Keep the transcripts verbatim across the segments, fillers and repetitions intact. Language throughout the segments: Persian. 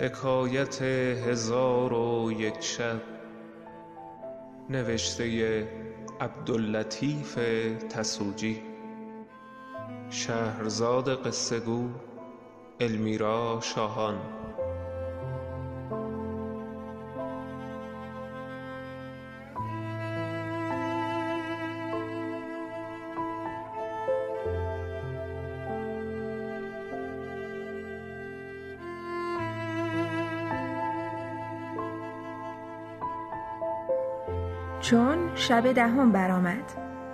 حکایت هزار و یک شب، نوشته عبداللطیف تسوجی، شهرزاد قصه گو المیرا شاهان. چون شب دهم برآمد،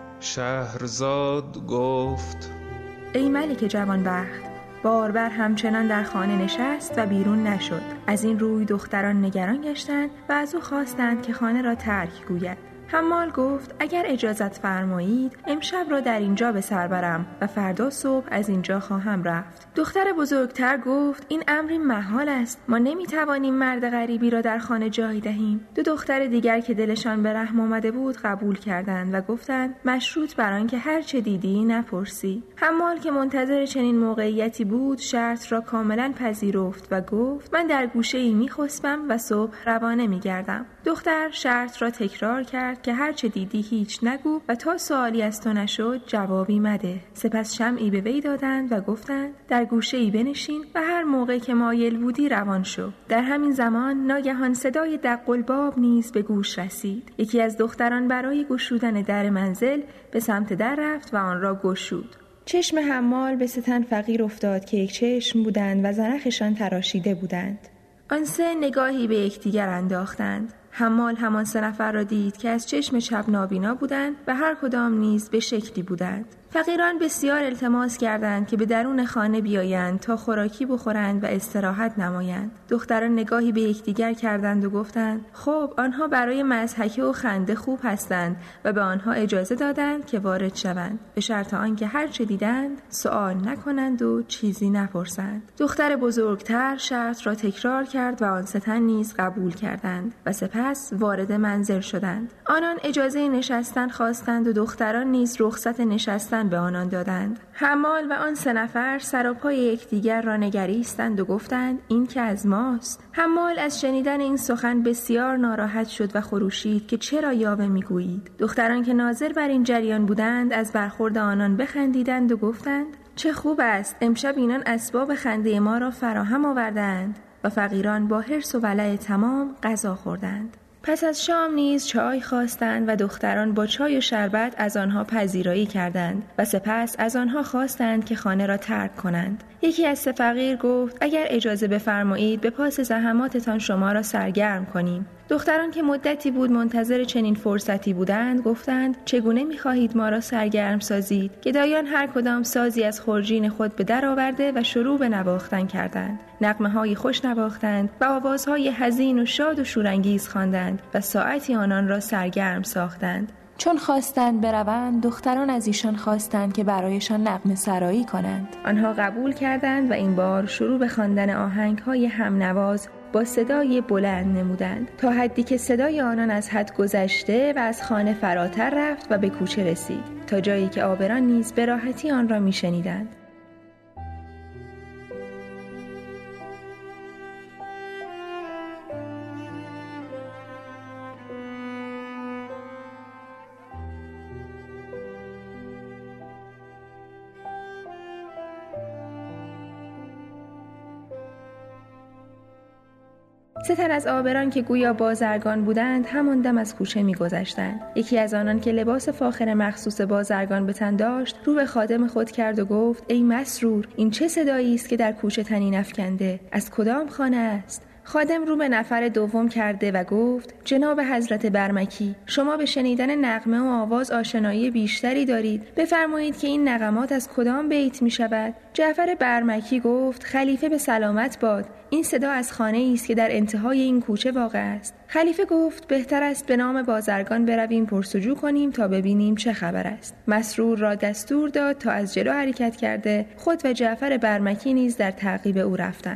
شهرزاد گفت: ای ملک جوانبخت، باربر همچنان در خانه نشست و بیرون نشد. از این روی دختران نگران گشتند و از او خواستند که خانه را ترک گوید. حمال گفت: اگر اجازت فرمایید امشب را در اینجا به سر برم و فردا صبح از اینجا خواهم رفت. دختر بزرگتر گفت: این امری محال است، ما نمیتوانیم مرد غریبی را در خانه جای دهیم. دو دختر دیگر که دلشان به رحم آمده بود قبول کردند و گفتند: مشروط بر آنکه هر چه دیدی نپرسی. حمال که منتظر چنین موقعیتی بود شرط را کاملا پذیرفت و گفت: من در گوشه‌ای میخسبم و صبح روانه میگردم. دختر شرط را تکرار کرد که هر چه دیدی هیچ نگو و تا سوالی از تو نشد جوابی مده. سپس شمعی به وی دادند و گفتند: در گوشه‌ای بنشین و هر موقع که مایل بودی روان شو. در همین زمان ناگهان صدای دق الباب نیز به گوش رسید. یکی از دختران برای گشودن در منزل به سمت در رفت و آن را گشود. چشم حمال به سه تن فقیر افتاد که یک چشم بودند و زنخشان تراشیده بودند. آن سه نگاهی به یکدیگر انداختند. حمال همان سه نفر را دید که از چشم چپ نابینا بودند و هر کدام نیز به شکلی بودند. فقیران بسیار التماس کردند که به درون خانه بیایند تا خوراکی بخورند و استراحت نمایند. دختران نگاهی به یکدیگر کردند و گفتند: خب آنها برای مضحکه و خنده خوب هستند و به آنها اجازه دادند که وارد شوند، به شرط آنکه هر چه دیدند سؤال نکنند و چیزی نپرسند. دختر بزرگتر شرط را تکرار کرد و آن سه تن نیز قبول کردند و سپس وارد منزل شدند. آنان اجازه نشستن خواستند و دختران نیز رخصت نشستن به آنان دادند. حمال و آن سه نفر سر و پای یکدیگر را نگریستند و گفتند: این که از ماست. حمال از شنیدن این سخن بسیار ناراحت شد و خروشید که چرا یاوه میگویید. دختران که ناظر بر این جریان بودند از برخورد آنان بخندیدند و گفتند: چه خوب است، امشب اینان اسباب خنده ما را فراهم آوردند. و فقیران با حرص و ولع تمام غذا خوردند. پس از شام نیز چای خواستند و دختران با چای و شربت از آنها پذیرایی کردند و سپس از آنها خواستند که خانه را ترک کنند. یکی از سه فقیر گفت: اگر اجازه بفرمایید به پاس زحماتتان شما را سرگرم کنیم. دختران که مدتی بود منتظر چنین فرصتی بودند گفتند: چگونه می‌خواهید ما را سرگرم سازید؟ گدایان هر کدام سازی از خورجین خود به در آورده و شروع به نواختن کردند. نغمه‌های خوش نواختند و آوازهای حزین و شاد و شورانگیز خواندند و ساعتی آنان را سرگرم ساختند. چون خواستند بروند دختران از ایشان خواستند که برایشان نغمه سرایی کنند. آنها قبول کردند و این بار شروع به خواندن آهنگ‌های همنواز با صدای بلند نمودند تا حدی که صدای آنان از حد گذشته و از خانه فراتر رفت و به کوچه رسید، تا جایی که عابران نیز به راحتی آن را می‌شنیدند. سه تن از عابران که گویا بازرگان بودند همان دم از کوچه می‌گذشتند. یکی از آنان که لباس فاخر مخصوص بازرگان به تن داشت رو به خادم خود کرد و گفت: ای مسرور، این چه صدایی است که در کوچه طنین افکنده؟ از کدام خانه است؟ خادم رو به نفر دوم کرده و گفت: جناب حضرت برمکی، شما به شنیدن نغمه و آواز آشنایی بیشتری دارید، بفرمایید که این نغمات از کدام بیت می شود؟ جعفر برمکی گفت: خلیفه به سلامت باد، این صدا از خانه است که در انتهای این کوچه واقع است. خلیفه گفت: بهتر است به نام بازرگان برویم پرسجو کنیم تا ببینیم چه خبر است. مسرور را دستور داد تا از جلو حرکت کرده خود و جعفر برمکی نیز در تعقیب او رفتند.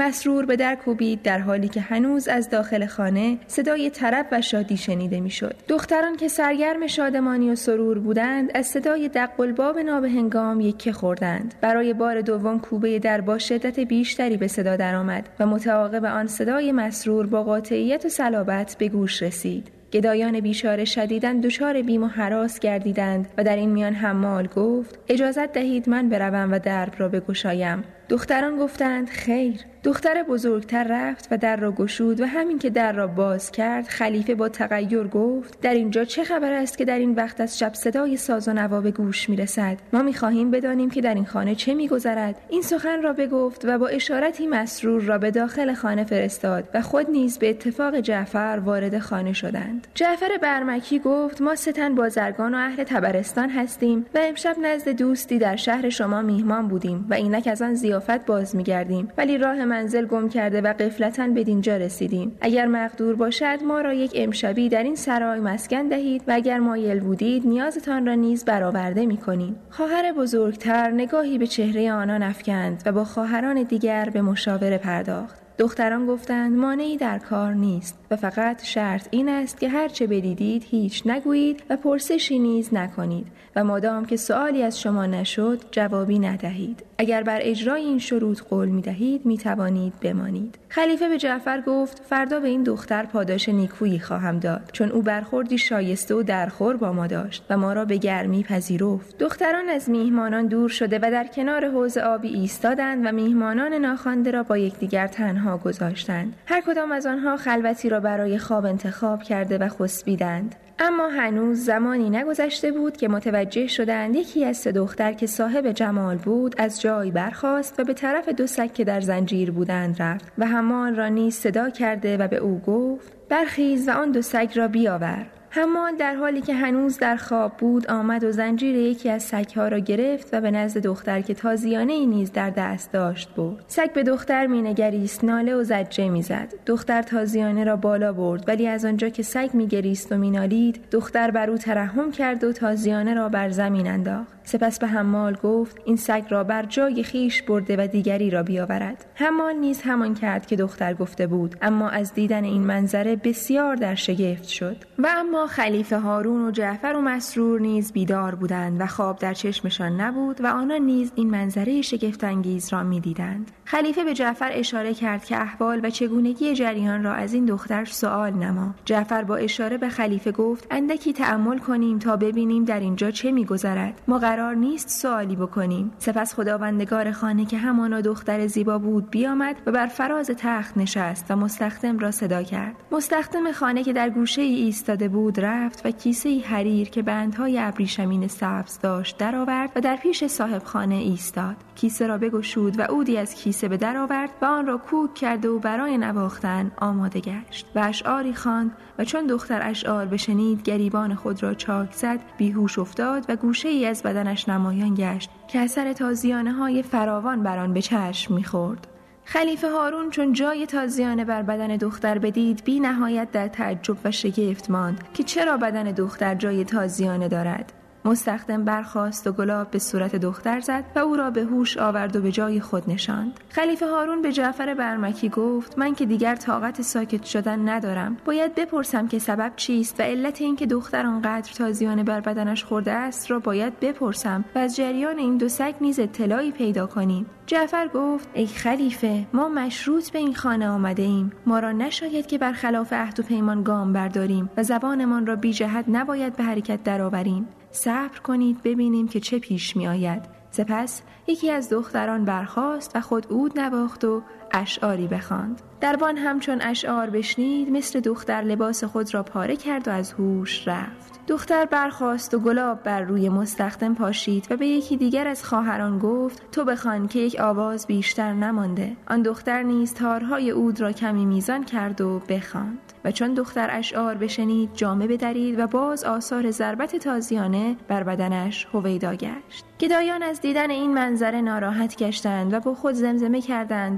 مسرور به در کوبید در حالی که هنوز از داخل خانه صدای طرب و شادی شنیده میشد. دختران که سرگرم شادمانی و سرور بودند از صدای دق‌الباب نابهنگام یکه خوردند. برای بار دوم کوبه در با شدت بیشتری به صدا درآمد و متعاقب آن صدای مسرور با قاطعیت و صلابت به گوش رسید. گدایان بیچاره شدیداً دچار بیم و هراس گردیدند و در این میان حمال گفت اجازت دهید من بروم و درب را بگشایم. دختران گفتند خیر. دختر بزرگتر رفت و در را گشود و همین که در را باز کرد خلیفه با تغییر گفت در اینجا چه خبر است که در این وقت از شب صدای ساز و نوا به گوش میرسد؟ ما میخواهیم بدانیم که در این خانه چه میگذرد. این سخن را بگفت و با اشارتی مسرور را به داخل خانه فرستاد و خود نیز به اتفاق جعفر وارد خانه شدند. جعفر برمکی گفت ما سه تن بازرگان و اهل طبرستان هستیم و امشب نزد دوستی در شهر شما میهمان بودیم و اینک از آن ضیافت باز میگردیم، ولی راه منزل گم کرده و غفلتاً به اینجا رسیدیم. اگر مقدور باشد ما را یک امشبی در این سرای مسکن دهید و اگر مایل بودید نیازتان را نیز برآورده می‌کنیم. خواهر بزرگتر نگاهی به چهره آنان افکند و با خواهران دیگر به مشاوره پرداخت. دختران گفتند مانعی در کار نیست و فقط شرط این است که هر چه بدیدید هیچ نگویید و پرسشی نیز نکنید و مادام که سوالی از شما نشد جوابی ندهید. اگر بر اجرای این شروط قول می دهید می توانید بمانید. خلیفه به جعفر گفت فردا به این دختر پاداش نیکویی خواهم داد، چون او برخوردی شایسته و درخور با ما داشت و ما را به گرمی پذیرفت. دختران از میهمانان دور شده و در کنار حوض آبی ایستادند و میهمانان ناخوانده را با یکدیگر تنها گذاشتند. هر کدام از آنها خلوتی را برای خواب انتخاب کرده و خسبیدند. اما هنوز زمانی نگذشته بود که متوجه شدند یکی از سه دختر که صاحب جمال بود از جای برخاست و به طرف دو سگ که در زنجیر بودند رفت و حمال را نیز صدا کرده و به او گفت برخیز و آن دو سگ را بیاور. حمال در حالی که هنوز در خواب بود آمد و زنجیر یکی از سگ‌ها را گرفت و به نزد دختر که تازیانه‌ای نیز در دست داشت برد. سگ به دختر می‌نگریست، ناله و زجه می‌زد. دختر تازیانه را بالا برد، ولی از آنجا که سگ می‌گریست و می‌نالید دختر بر او ترحم کرد و تازیانه را بر زمین انداخت. سپس به حمال گفت این سگ را بر جای خیش برده و دیگری را بیاورد. حمال نیز همان کرد که دختر گفته بود، اما از دیدن این منظره بسیار در شگفت شد. و اما خلیفه هارون و جعفر و مسرور نیز بیدار بودند و خواب در چشمشان نبود و آنان نیز این منظره شگفت انگیز را می‌دیدند. خلیفه به جعفر اشاره کرد که احوال و چگونگی جریان را از این دختر سوال نما. جعفر با اشاره به خلیفه گفت اندکی تأمل کنیم تا ببینیم در اینجا چه می‌گذرد. ما قرار نیست سوالی بکنیم. سپس خداوندگار خانه که همانا دختر زیبا بود بیامد و بر فراز تخت نشست و مستخدم را صدا کرد. مستخدم خانه که در گوشه ای ایستاده بود رفت و کیسه ای حریر که بندهای ابریشمین سبز داشت درآورد و در پیش صاحب خانه ایستاد. کیسه را بگشود و عودی از کیسه به در آورد و آن را کوک کرد و برای نواختن آماده گشت و اشعاری خواند و چون دختر اشعار بشنید گریبان خود را چاک زد، بیهوش افتاد و گوشه ای از بدنش نمایان گشت که اثر تازیانه های فراوان بر آن به چشم می‌خورد. خلیفه هارون چون جای تازیانه بر بدن دختر بدید بی نهایت در تعجب و شگفت ماند که چرا بدن دختر جای تازیانه دارد. مستخدم برخاست و گلاب به صورت دختر زد و او را به هوش آورد و به جای خود نشاند. خلیفه هارون به جعفر برمکی گفت من که دیگر طاقت ساکت شدن ندارم، باید بپرسم که سبب چیست و علت این که دختر آنقدر تازیانه بر بدنش خورده است را باید بپرسم و از جریان این دو سگ نیز اطلاعی پیدا کنیم. جعفر گفت ای خلیفه، ما مشروط به این خانه آمده ایم. ما را نشاید که برخلاف عهد و پیمان گام برداریم و زبانمان را بی جهت نباید به حرکت درآوریم. صبر کنید ببینیم که چه پیش می آید. سپس یکی از دختران برخاست و خود عود نواخت و اشعاری بخواند. دربان همچون اشعار بشنید مثل دختر لباس خود را پاره کرد و از هوش رفت. دختر برخاست و گلاب بر روی مستخدم پاشید و به یکی دیگر از خواهران گفت تو بخوان که یک آواز بیشتر نمانده. آن دختر نیز تارهای عود را کمی میزان کرد و بخواند و چون دختر اشعار بشنید جامه بدرید و باز آثار ضربت تازیانه بر بدنش هویدا گشت. گدایان از دیدن این منظره ناراحت گشتند و با خود زمزمه کردند بهتر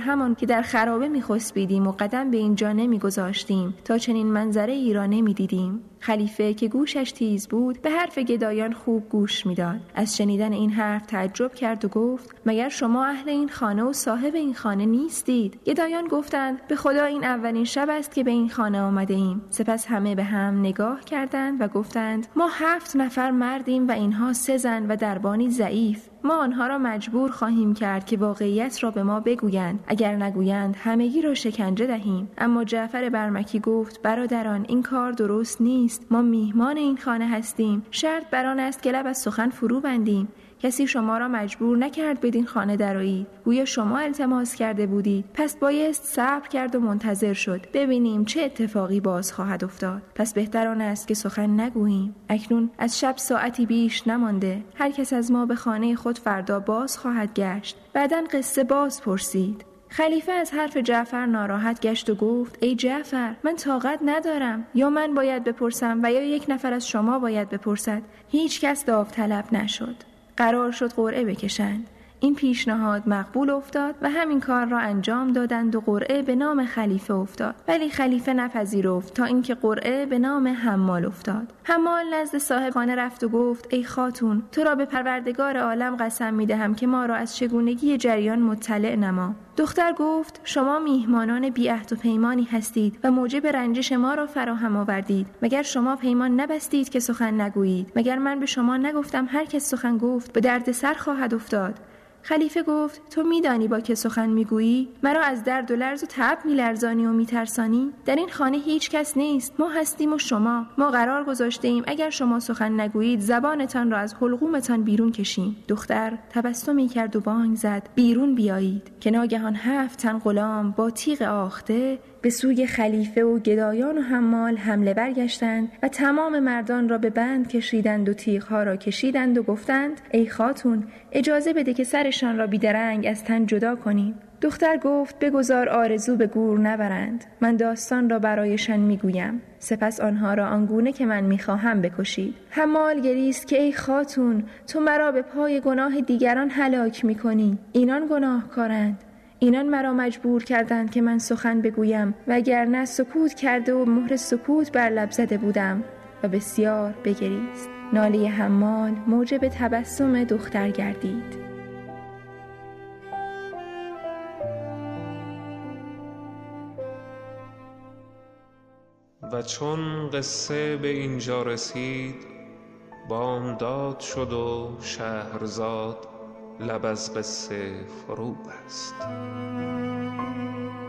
همان که در خرابه می‌خسبیدیم و قدم به اینجا نمی‌گذاشتیم تا چنین منظره ای را نمی‌دیدیم. خلیفه که گوشش تیز بود به حرف گدایان خوب گوش می‌داد. از شنیدن این حرف تعجب کرد و گفت مگر شما اهل این خانه و صاحب این خانه نیستید؟ گدایان گفتند به خدا این اولین شب است که به این خانه آمده ایم. سپس همه به هم نگاه کردند و گفتند ما هفت نفر مردیم و اینها سه زن و دربانی ضعیف. ما آنها را مجبور خواهیم کرد که واقعیت را به ما بگویند، اگر نگویند همگی را شکنجه دهیم. اما جعفر برمکی گفت برادران این کار درست نیست. ما میهمان این خانه هستیم. شرط بر آن است که لب از سخن فرو بندیم. کسی شما را مجبور نکرد بدین خانه درآیید. گویا شما التماس کرده بودید. پس بایست صبر کرد و منتظر شد ببینیم چه اتفاقی باز خواهد افتاد. پس بهتر آن است که سخن نگوییم. اکنون از شب ساعتی بیش نمانده. هر کس از ما به خانه خود فردا باز خواهد گشت. بعداً قصه باز پرسید. خلیفه از حرف جعفر ناراحت گشت و گفت ای جعفر من طاقت ندارم. یا من باید بپرسم و یا یک نفر از شما باید بپرسد. هیچ کس داوطلب نشد. قرار شد قرعه بکشند. این پیشنهاد مقبول افتاد و همین کار را انجام دادند و قرعه به نام خلیفه افتاد. ولی خلیفه نپذیرفت تا اینکه قرعه به نام حمال افتاد. حمال نزد صاحب خانه رفت و گفت ای خاتون تو را به پروردگار عالم قسم می‌دهم که ما را از چگونگی جریان مطلع نما. دختر گفت شما میهمانان بی عهد و پیمانی هستید و موجب رنجش ما را فراهم آوردید. مگر شما پیمان نبستید که سخن نگویید؟ مگر من به شما نگفتم هر کس سخن گفت به درد سر خواهد افتاد؟ خلیفه گفت تو میدانی با که سخن میگویی؟ مرا از درد و لرز و تعب میلرزانی و میترسانی؟ در این خانه هیچ کس نیست. ما هستیم و شما. ما قرار گذاشته ایم اگر شما سخن نگویید زبانتان را از حلقومتان بیرون کشیم. دختر تبسمی کرد و بانگ زد بیرون بیایید. که ناگهان هفت تن غلام با تیغ آخته به سوی خلیفه و گدایان و حمال حمله برگشتند و تمام مردان را به بند کشیدند و تیغها را کشیدند و گفتند ای خاتون اجازه بده که سرشان را بیدرنگ از تن جدا کنیم. دختر گفت بگذار آرزو به گور نبرند. من داستان را برایشان میگویم. سپس آنها را آنگونه که من میخواهم بکشید. حمال گریست که ای خاتون تو مرا به پای گناه دیگران هلاک میکنی. اینان گناهکارند. اینان مرا مجبور کردند که من سخن بگویم و اگر نه سکوت کرده و مهر سکوت بر لب زده بودم. و بسیار بگریست. ناله حمال موجب تبسم دختر گردید. و چون قصه به اینجا رسید بامداد شد و شهرزاد لب از قصه فرو بست.